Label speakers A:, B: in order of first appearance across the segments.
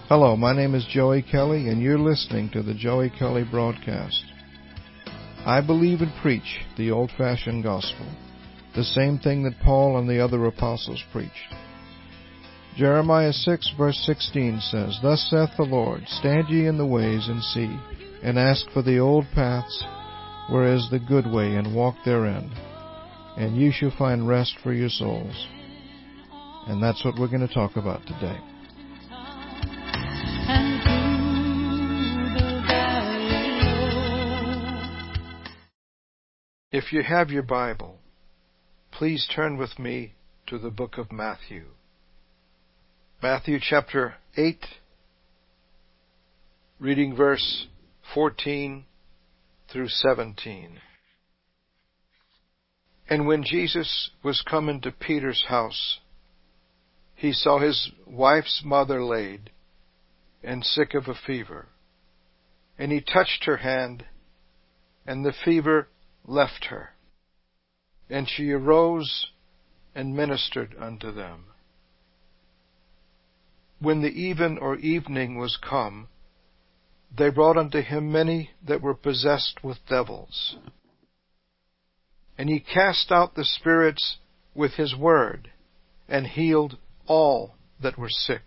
A: Hello, my name is Joey Kelly, and you're listening to the Joey Kelly Broadcast. I believe and preach the old-fashioned gospel, the same thing that Paul and the other apostles preached. Jeremiah 6, verse 16 says, Thus saith the Lord, Stand ye in the ways and see, and ask for the old paths, where is the good way, and walk therein, and ye shall find rest for your souls. And that's what we're going to talk about today. If you have your Bible, please turn with me to the book of Matthew. Matthew chapter 8, reading verse 14 through 17. And when Jesus was come into Peter's house, he saw his wife's mother laid, and sick of a fever. And he touched her hand, and the fever left her. And she arose and ministered unto them. When the even or evening was come, they brought unto him many that were possessed with devils. And he cast out the spirits with his word, and healed all that were sick,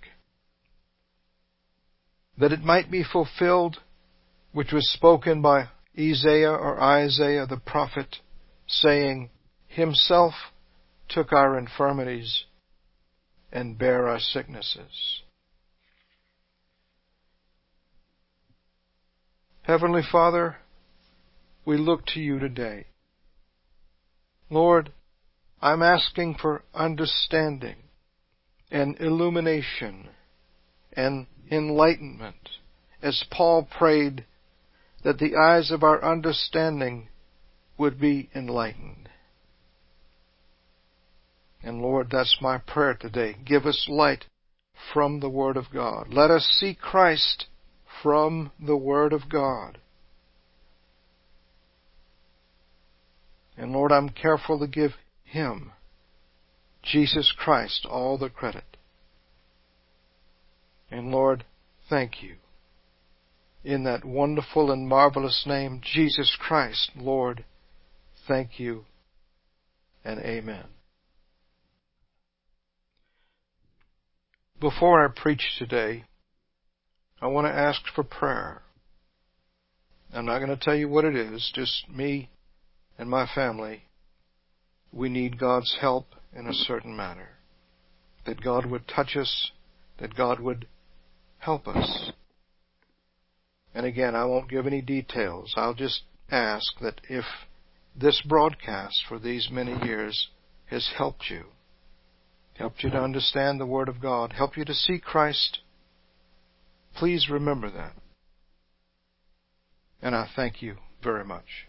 A: that it might be fulfilled which was spoken by Isaiah the prophet, saying, Himself took our infirmities and bare our sicknesses. Heavenly Father, we look to you today. Lord, I'm asking for understanding and illumination and enlightenment, as Paul prayed that the eyes of our understanding would be enlightened. And Lord, that's my prayer today. Give us light from the Word of God. Let us see Christ from the Word of God. And Lord, I'm careful to give Him, Jesus Christ, all the credit. And Lord, thank you. In that wonderful and marvelous name, Jesus Christ, Lord, thank you, and amen. Before I preach today, I want to ask for prayer. I'm not going to tell you what it is, just me and my family. We need God's help in a certain manner. That God would touch us, that God would help us. And again, I won't give any details. I'll just ask that if this broadcast for these many years has helped you to understand the Word of God, helped you to see Christ, please remember that. And I thank you very much.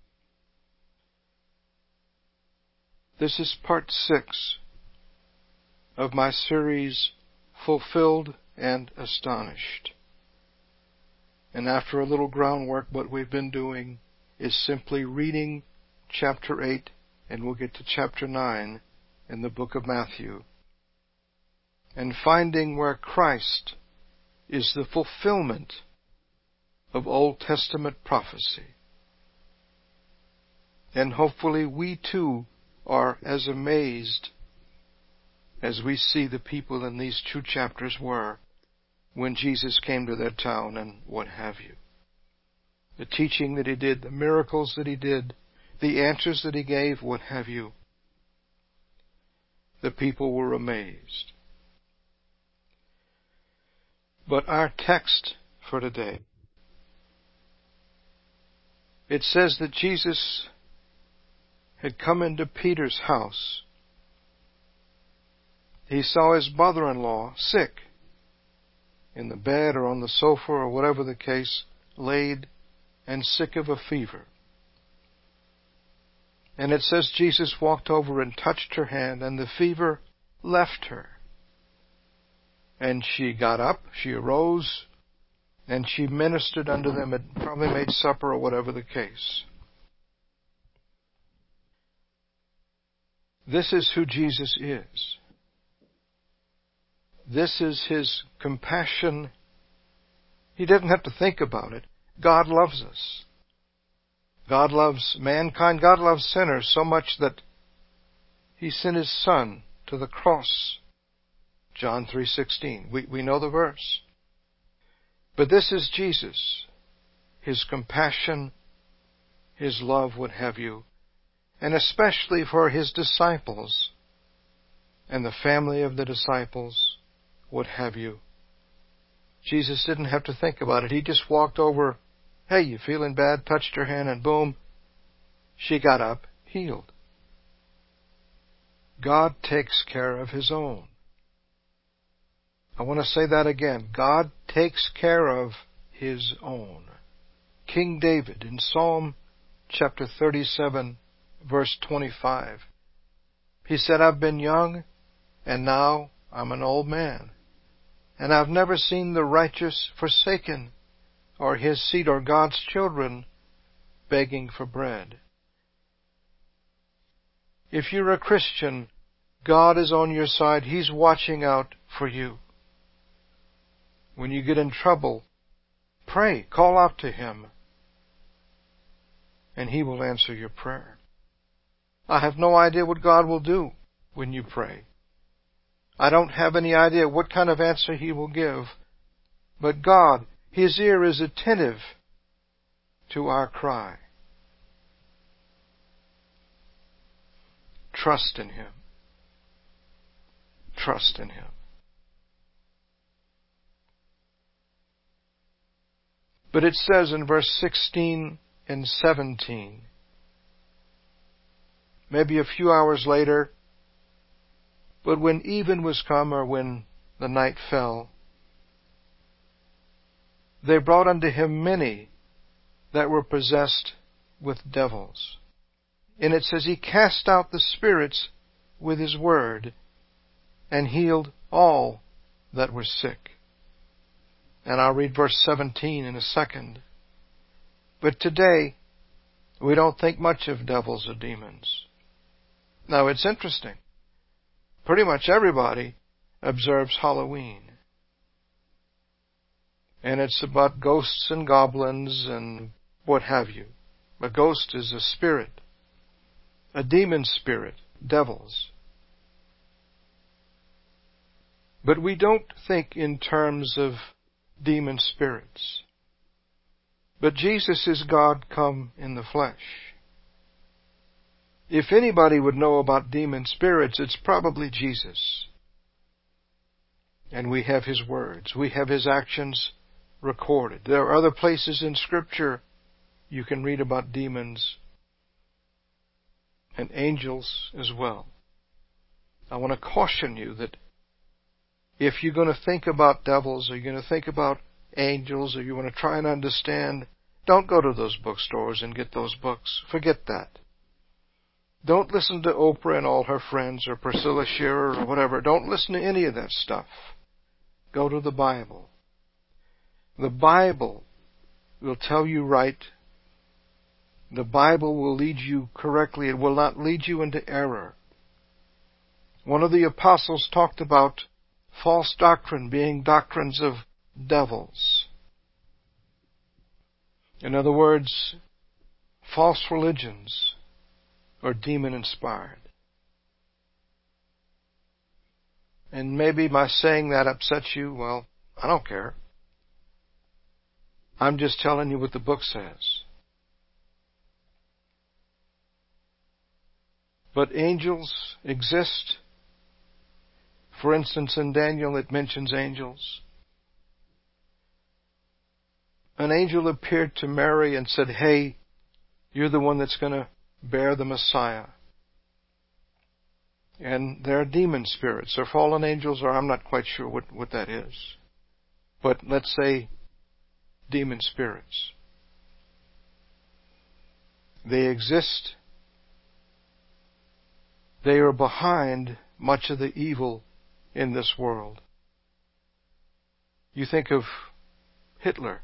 A: This is part 6 of my series, Fulfilled and Astonished. And after a little groundwork, what we've been doing is simply reading chapter 8, and we'll get to chapter 9 in the book of Matthew, and finding where Christ is the fulfillment of Old Testament prophecy. And hopefully we too are as amazed as we see the people in these 2 chapters were when Jesus came to their town and what have you. The teaching that He did, the miracles that He did, the answers that He gave, what have you. The people were amazed. But our text for today, it says that Jesus had come into Peter's house. He saw his mother-in-law sick, in the bed or on the sofa or whatever the case, laid and sick of a fever. And it says Jesus walked over and touched her hand, and the fever left her. And she got up, she arose, and she ministered unto them, and probably made supper or whatever the case. This is who Jesus is. This is His compassion He didn't have to think about it. God loves us. God loves mankind. God loves sinners so much that He sent His Son to the cross. John 3:16. We know the verse. But this is Jesus. His compassion, His love would have you, and especially for His disciples and the family of the disciples would have you. Jesus didn't have to think about it. He just walked over. Hey, you feeling bad? Touched her hand and boom, she got up, healed. God takes care of His own. I want to say that again. God takes care of His own. King David in Psalm chapter 37, verse 25, he said, I've been young and now I'm an old man, and I've never seen the righteous forsaken, or his seed or God's children begging for bread. If you're a Christian, God is on your side. He's watching out for you. When you get in trouble, pray, call out to Him, and He will answer your prayer. I have no idea what God will do when you pray. I don't have any idea what kind of answer He will give, but God, His ear is attentive to our cry. Trust in Him. Trust in Him. But it says in verse 16 and 17, maybe a few hours later, but when even was come, or when the night fell, they brought unto Him many that were possessed with devils. And it says, He cast out the spirits with His word, and healed all that were sick. And I'll read verse 17 in a second. But today, we don't think much of devils or demons. Now, it's interesting. Pretty much everybody observes Halloween. And it's about ghosts and goblins and what have you. A ghost is a spirit. A demon spirit, devils. But we don't think in terms of demon spirits. But Jesus is God come in the flesh. If anybody would know about demon spirits, it's probably Jesus. And we have His words. We have His actions recorded. There are other places in Scripture you can read about demons and angels as well. I want to caution you that if you're going to think about devils, or you're going to think about angels, or you want to try and understand, don't go to those bookstores and get those books. Forget that. Don't listen to Oprah and all her friends, or Priscilla Shearer, or whatever. Don't listen to any of that stuff. Go to the Bible. The Bible will tell you right. The Bible will lead you correctly. It will not lead you into error. One of the apostles talked about false doctrine being doctrines of devils. In other words, false religions are demon-inspired. And maybe my saying that upsets you. Well, I don't care. I'm just telling you what the book says. But angels exist. For instance, in Daniel it mentions angels. An angel appeared to Mary and said, hey, you're the one that's going to bear the Messiah. And there are demon spirits, or fallen angels, or I'm not quite sure what that is. But let's say demon spirits. They exist. They are behind much of the evil in this world. You think of Hitler.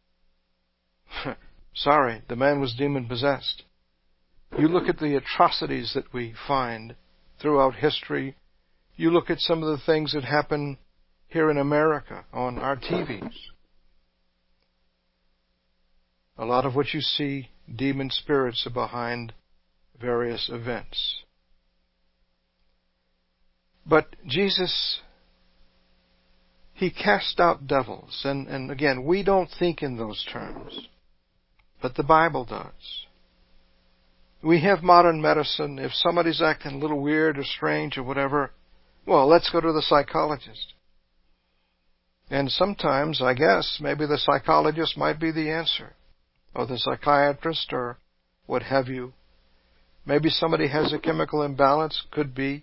A: Sorry, the man was demon-possessed. You look at the atrocities that we find throughout history. You look at some of the things that happen here in America on our TVs. A lot of what you see, demon spirits are behind various events. But Jesus, He cast out devils. And again, we don't think in those terms. But the Bible does. We have modern medicine. If somebody's acting a little weird or strange or whatever, well, let's go to the psychologist. And sometimes, I guess, maybe the psychologist might be the answer. Or the psychiatrist or what have you. Maybe somebody has a chemical imbalance. Could be.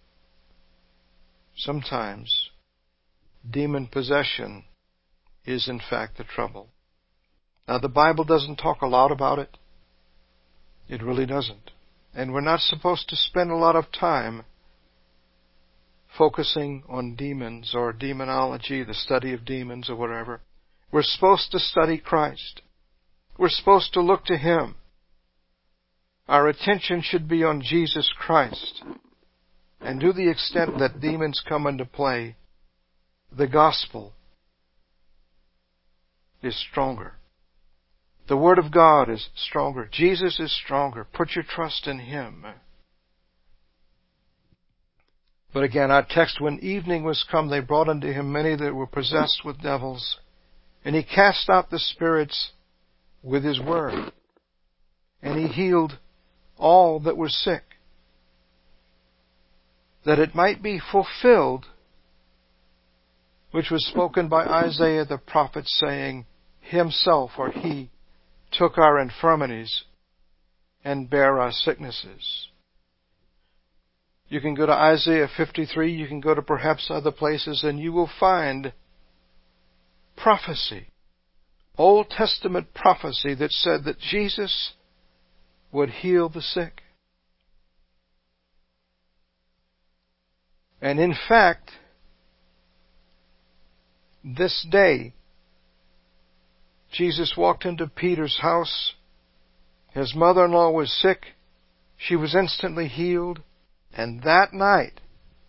A: Sometimes, demon possession is in fact the trouble. Now, the Bible doesn't talk a lot about it. It really doesn't. And we're not supposed to spend a lot of time focusing on demons or demonology, the study of demons or whatever. We're supposed to study Christ. We're supposed to look to Him. Our attention should be on Jesus Christ. And to the extent that demons come into play, the gospel is stronger. The Word of God is stronger. Jesus is stronger. Put your trust in Him. But again, our text, when evening was come, they brought unto Him many that were possessed with devils, and He cast out the spirits with His word, and He healed all that were sick, that it might be fulfilled, which was spoken by Isaiah the prophet, saying, Himself, or He, took our infirmities and bare our sicknesses. You can go to Isaiah 53, you can go to perhaps other places, and you will find prophecy, Old Testament prophecy that said that Jesus would heal the sick. And in fact, this day, Jesus walked into Peter's house. His mother-in-law was sick. She was instantly healed. And that night,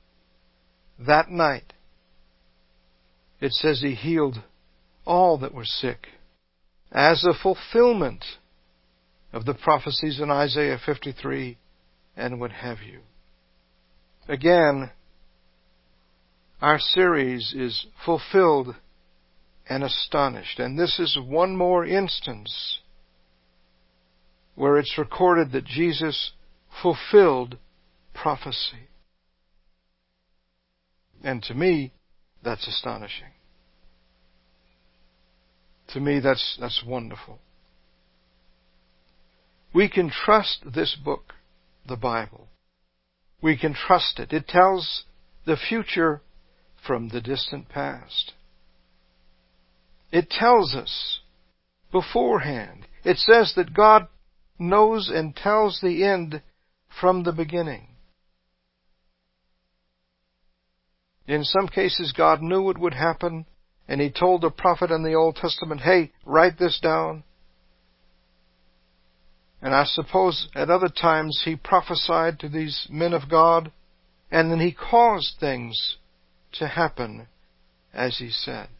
A: it says He healed all that were sick, as a fulfillment of the prophecies in Isaiah 53 and what have you. Again, our series is Fulfilled and Astonished. And this is one more instance where it's recorded that Jesus fulfilled prophecy. And to me, that's astonishing. To me, that's wonderful. We can trust this book, the Bible. We can trust it. It tells the future from the distant past. It tells us beforehand. It says that God knows and tells the end from the beginning. In some cases, God knew what would happen, and He told the prophet in the Old Testament, hey, write this down. And I suppose at other times He prophesied to these men of God, and then He caused things to happen as He said.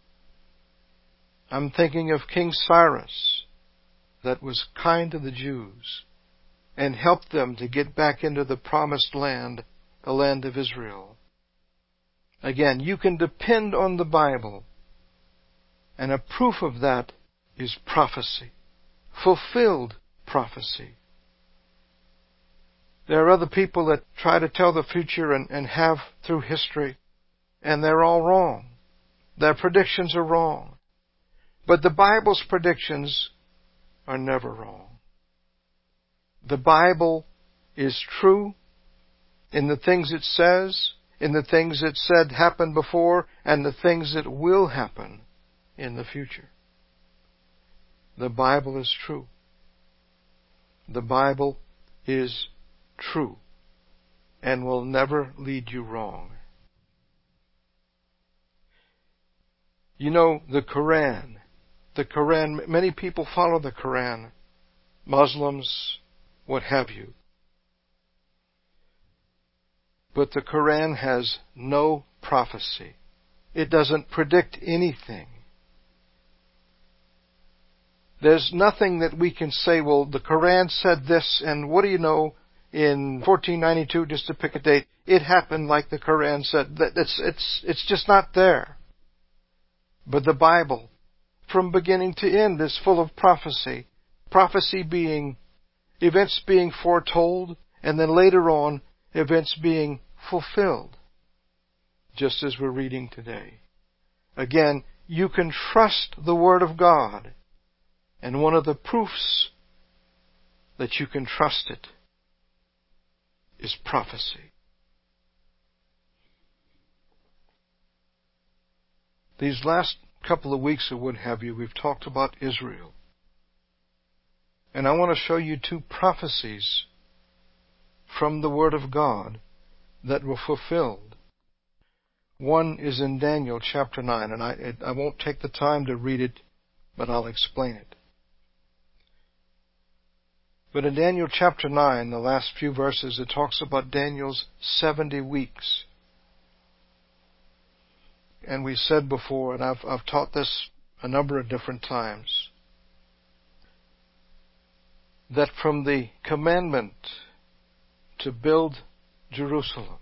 A: I'm thinking of King Cyrus, that was kind to the Jews and helped them to get back into the promised land, the land of Israel. Again, you can depend on the Bible, and a proof of that is prophecy, fulfilled prophecy. There are other people that try to tell the future and have through history, and they're all wrong. Their predictions are wrong. But the Bible's predictions are never wrong. The Bible is true in the things it says, in the things it said happened before, and the things that will happen in the future. The Bible is true. The Bible is true and will never lead you wrong. You know, the Quran, many people follow the Quran, Muslims, what have you. But the Quran has no prophecy. It doesn't predict anything. There's nothing that we can say, well, the Quran said this, and what do you know, in 1492, just to pick a date, it happened like the Quran said. It's just not there. But the Bible, from beginning to end, is full of prophecy. Prophecy being events being foretold, and then later on, events being fulfilled. Just as we're reading today. Again, you can trust the Word of God. And one of the proofs that you can trust it is prophecy. These last couple of weeks, or what have you, we've talked about Israel. And I want to show you two prophecies from the Word of God that were fulfilled. One is in Daniel chapter 9, and I won't take the time to read it, but I'll explain it. But in Daniel chapter 9, the last few verses, it talks about Daniel's 70 weeks. And we said before, and I've taught this a number of different times, that from the commandment to build Jerusalem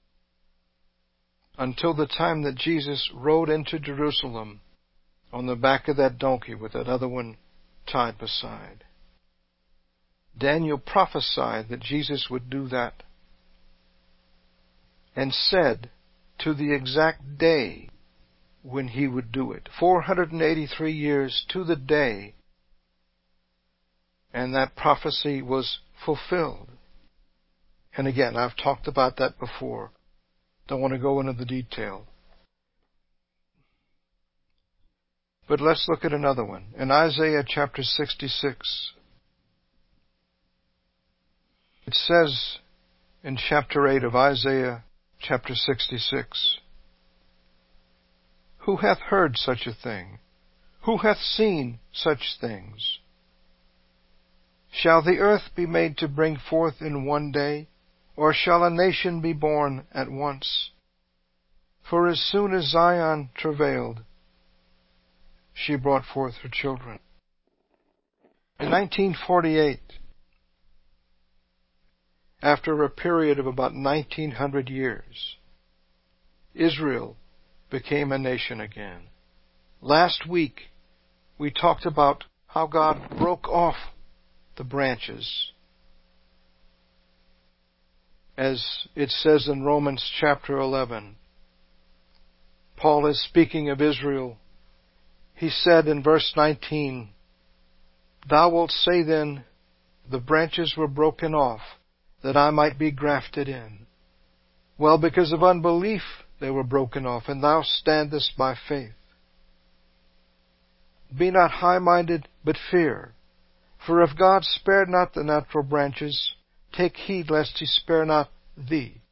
A: until the time that Jesus rode into Jerusalem on the back of that donkey with that other one tied beside, Daniel prophesied that Jesus would do that, and said to the exact day when he would do it. 483 years to the day, and that prophecy was fulfilled. And again, I've talked about that before. Don't want to go into the detail. But let's look at another one. In Isaiah chapter 66, it says in chapter 8 of Isaiah chapter 66, "Who hath heard such a thing? Who hath seen such things? Shall the earth be made to bring forth in one day? Or shall a nation be born at once? For as soon as Zion travailed, she brought forth her children." In 1948, after a period of about 1900 years, Israel became a nation again. Last week, we talked about how God broke off the branches. As it says in Romans chapter 11, Paul is speaking of Israel. He said in verse 19, "Thou wilt say then, the branches were broken off, that I might be grafted in. Well, because of unbelief they were broken off, and thou standest by faith. Be not high-minded, but fear. For if God spared not the natural branches, take heed lest he spare not thee.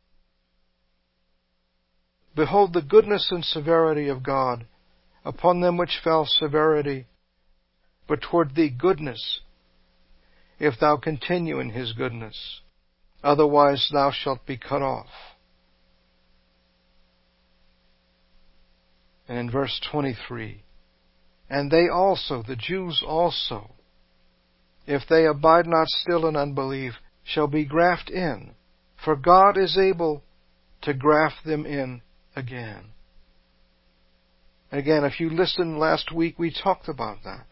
A: Behold the goodness and severity of God upon them which fell severity, but toward thee goodness, if thou continue in his goodness. Otherwise thou shalt be cut off." And in verse 23, "And they also, the Jews also, if they abide not still in unbelief, shall be grafted in, for God is able to graft them in again." Again, if you listened last week, we talked about that.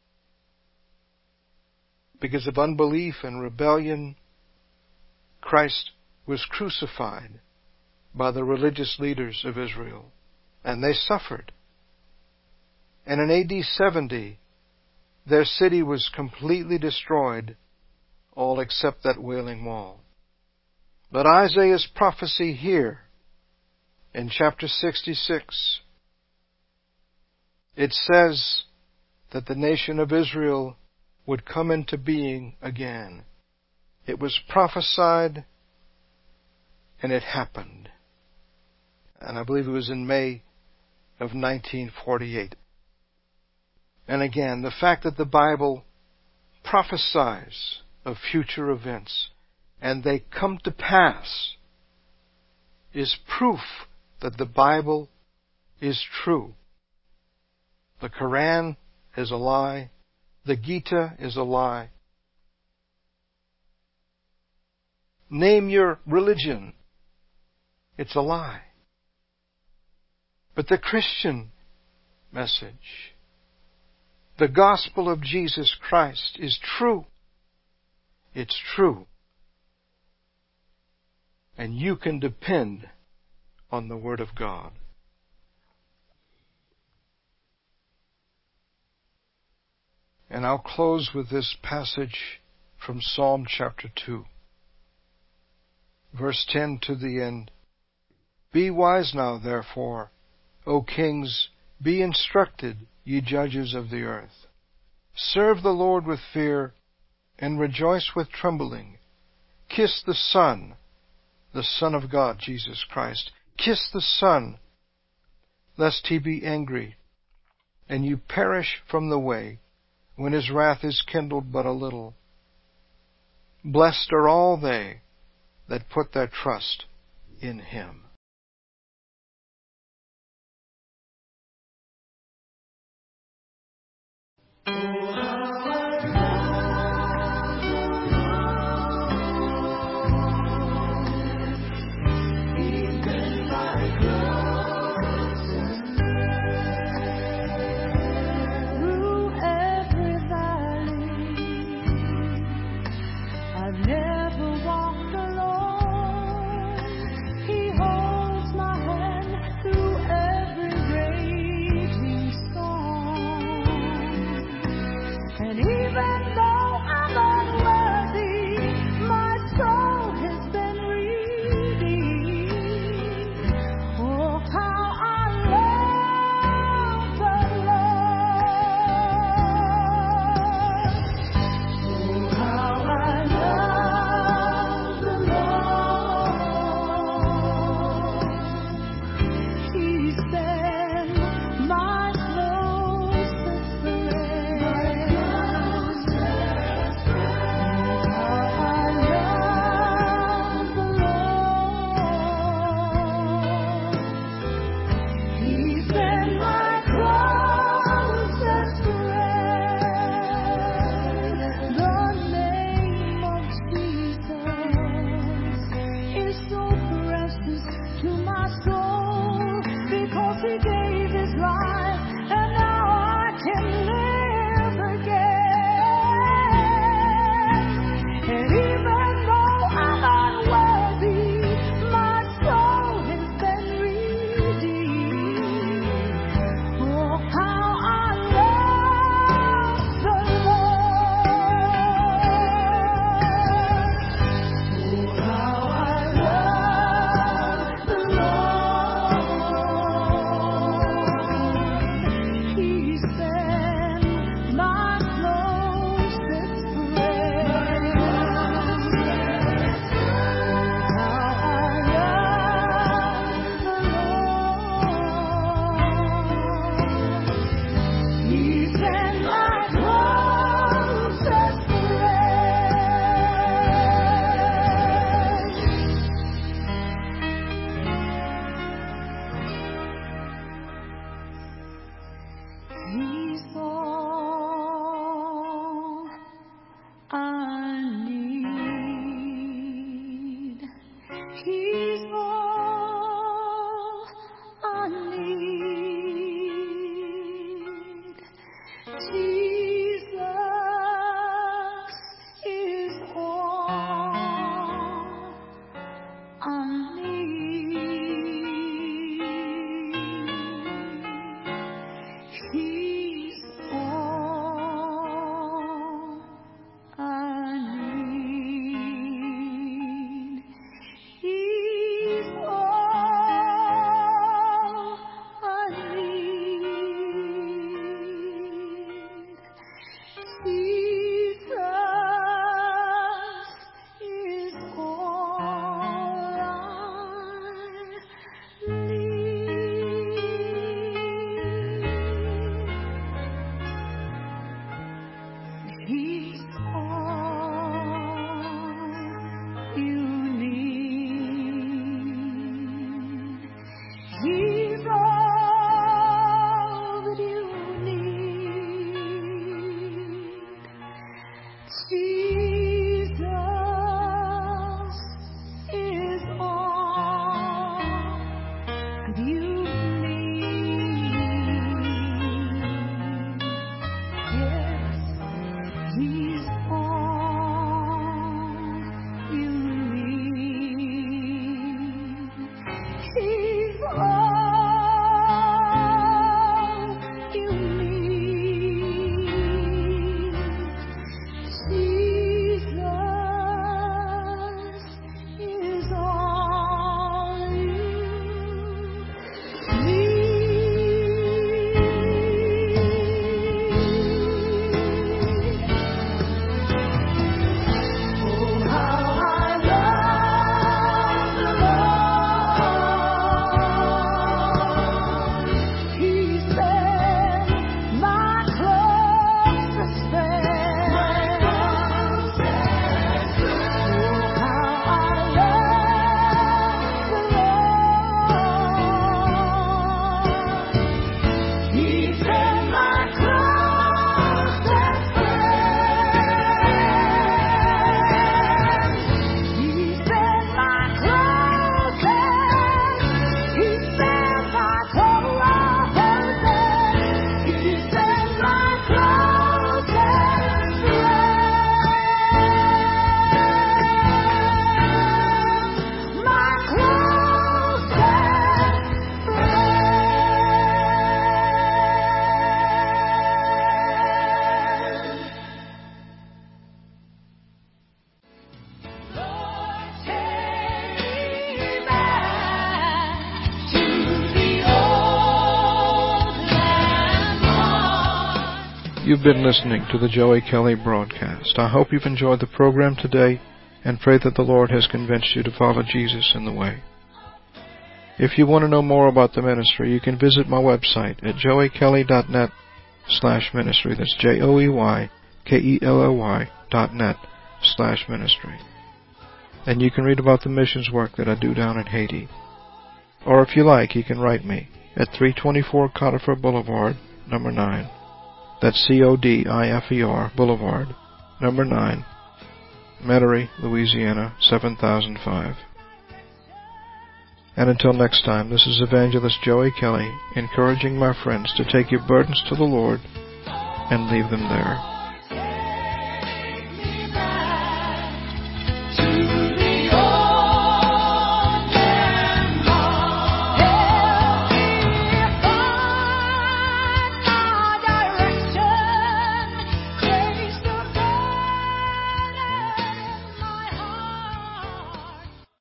A: Because of unbelief and rebellion, Christ was crucified by the religious leaders of Israel, and they suffered. And in AD 70, their city was completely destroyed, all except that Wailing Wall. But Isaiah's prophecy here, in chapter 66, it says that the nation of Israel would come into being again. It was prophesied, and it happened. And I believe it was in May of 1948. And again, the fact that the Bible prophesies of future events, and they come to pass, is proof that the Bible is true. The Quran is a lie. The Gita is a lie. Name your religion. It's a lie. But the Christian message, the gospel of Jesus Christ, is true. It's true. And you can depend on the Word of God. And I'll close with this passage from Psalm chapter 2, verse 10 to the end. Be wise now, therefore, O kings, be instructed, ye judges of the earth. Serve the Lord with fear, and rejoice with trembling. Kiss the Son of God, Jesus Christ. Kiss the Son, lest he be angry, and you perish from the way, when his wrath is kindled but a little. Blessed are all they that put their trust in him.
B: I've never walked alone. He holds Jesus is all you need. Yes, He's all you need. He's all you need. Jesus is all you need. Oh, how I love the Lord. He's been my closest friend. Oh, how I love the Lord. He's been my closest friend. He's been my closest. He's been my closest. He's been my closest friend. My closest friend. Lord, take me back to the old landmark.
A: You've been listening to the Joey Kelly broadcast. I hope you've enjoyed the program today and pray that the Lord has convinced you to follow Jesus in the way. If you want to know more about the ministry, you can visit my website at joeykelly.net/ministry. That's JOEYKELLY.net/ministry. And you can read about the missions work that I do down in Haiti. Or if you like, you can write me at 324 Codifer Boulevard, number 9. That's CODIFER Boulevard, number 9, Metairie, Louisiana, 7005. And until next time, this is Evangelist Joey Kelly, encouraging my friends to take your burdens to the Lord and leave them there.